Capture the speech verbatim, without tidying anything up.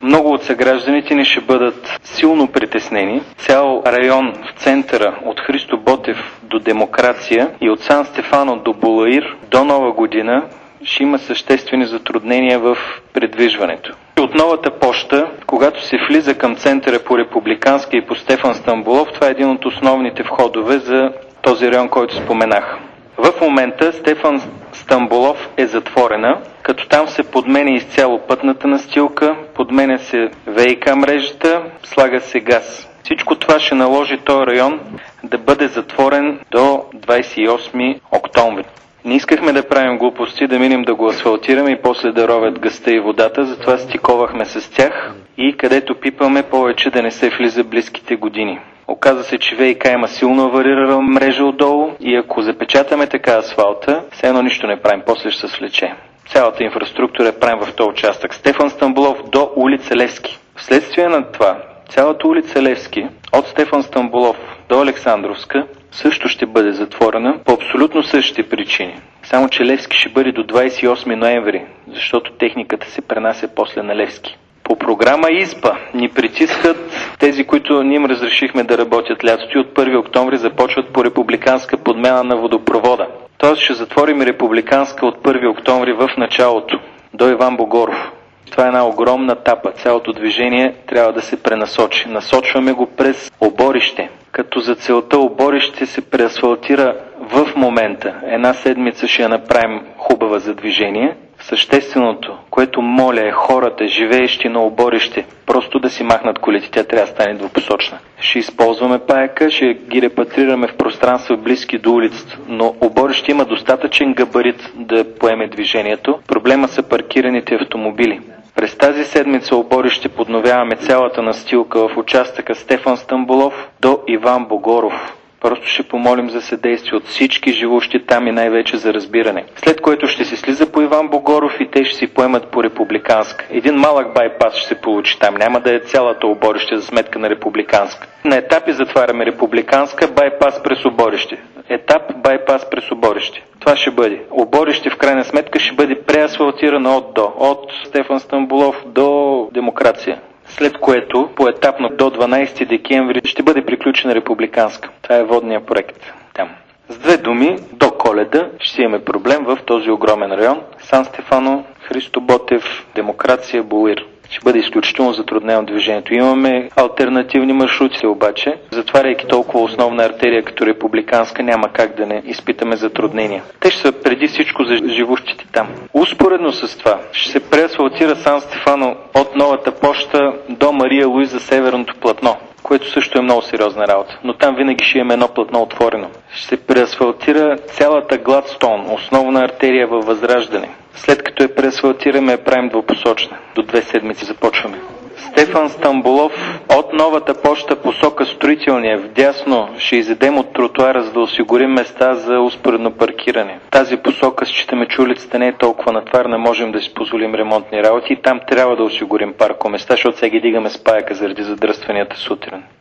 Много от съгражданите ни ще бъдат силно притеснени. Цял район в центъра от Христо Ботев до Демокрация и от Сан Стефано до Булаир до Нова година ще има съществени затруднения в придвижването. От новата поща, когато се влиза към центъра по Републиканска и по Стефан Стамболов, това е един от основните входове за този район, който споменах. В момента Стефан Стамболов е затворена, като там се подменя изцяло пътната настилка, подменя се ВиК мрежата, слага се газ. Всичко това ще наложи този район да бъде затворен до двадесет и осми октомври. Не искахме да правим глупости, да минем да го асфалтираме и после да ровят газта и водата, затова стиковахме с тях и където пипаме повече да не се влиза близките години. Оказа се, че ВиК има силно аварирана мрежа отдолу и ако запечатаме така асфалта, все едно нищо не правим, после ще се свлече. Цялата инфраструктура е правим в този участък. Стефан Стамболов до улица Левски. Вследствие на това, цялата улица Левски от Стефан Стамболов до Александровска също ще бъде затворена по абсолютно същите причини. Само че Левски ще бъде до двадесет и осми ноември, защото техниката се пренася после на Левски. По програма ИСПА ни притискат тези, които ние им разрешихме да работят лятото и от първи октомври започват по републиканска подмяна на водопровода. Тоест ще затворим републиканска от първи октомври в началото до Иван Богоров. Това е една огромна тапа. Цялото движение трябва да се пренасочи. Насочваме го през Оборище. Като за целта Оборище се преасфалтира в момента. Една седмица ще я направим хубава за движение. Същественото, което моля е хората, живеещи на Оборище, просто да си махнат колите, тя трябва да стане двупосочна. Ще използваме паяка, ще ги репатрираме в пространства близки до улицата, но Оборище има достатъчен габарит да поеме движението. Проблема са паркираните автомобили. През тази седмица Оборище подновяваме цялата настилка в участъка Стефан Стамболов до Иван Богоров. Просто ще помолим за съдействие от всички живущи там и най-вече за разбиране. След което ще се слиза по Иван Богоров и те ще си поемат по Републиканска. Един малък байпас ще се получи там. Няма да е цялата Оборище за сметка на Републиканска. На етапи затваряме Републиканска, байпас през Оборище. Етап байпас през Оборище. Това ще бъде. Оборище в крайна сметка ще бъде преасфалтирано от до. От Стефан Стамболов до Демокрация. След което поетапно до дванадесети декември ще бъде приключена Републиканска. Това е водния проект там. С две думи, до Коледа ще имаме проблем в този огромен район. Сан Стефано, Христо Ботев, Демокрация, Булаир. Ще бъде изключително затруднено движението. Имаме алтернативни маршрути, обаче, затваряйки толкова основна артерия като Републиканска, няма как да не изпитаме затруднения. Те ще са преди всичко за живущите там. Успоредно с това ще се преасфалтира Сан Стефано от новата поща до Мария Луиза северното платно, което също е много сериозна работа. Но там винаги ще имаме едно платно отворено. Ще се преасфалтира цялата Гладстоун, основна артерия във Възраждане. След като я преасфалтираме, я правим двупосочна. До две седмици започваме. Стефан Стамболов от новата поща посока Строителния вдясно ще изедем от тротуара, за да осигурим места за успоредно паркиране. Тази посока считаме, че улицата не е толкова натварна, можем да си позволим ремонтни работи и там трябва да осигурим паркоместа, защото сега ги дигаме с паяка заради задръстванията сутрин.